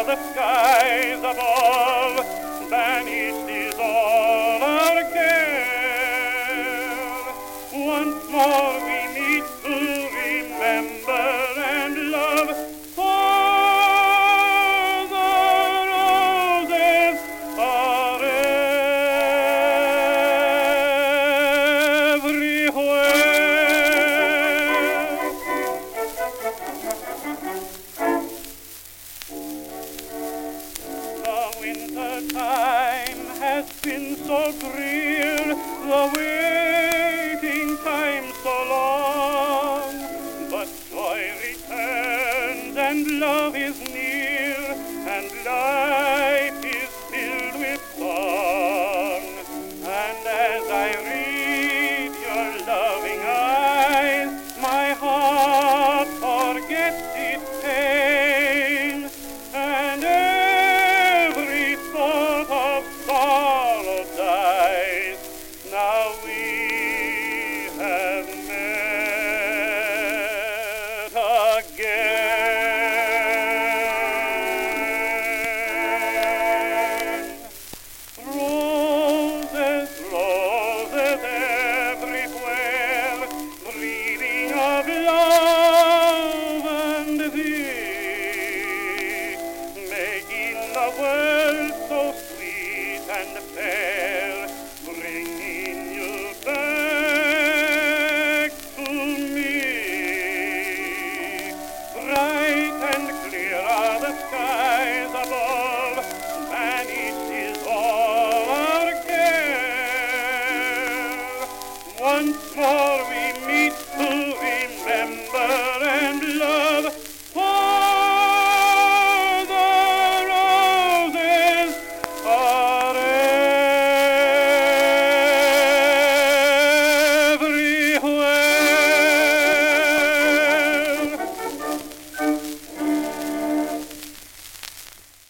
are the skies above, banished is all our care. Once more we meet to remember and love, for the roses are everywhere. The winter time has been so drear, the waiting time so long, but joy returns and love is near, and life is filled with song. And as I read your loving eyes, my heart forgets its pain, and every thought of sorrow dies. Now we have met again. Roses, roses everywhere, breathing of love and thee, making the world so sweet and fair, bringing you back to me. Bright and clear are the skies above, banished is all our care. Once more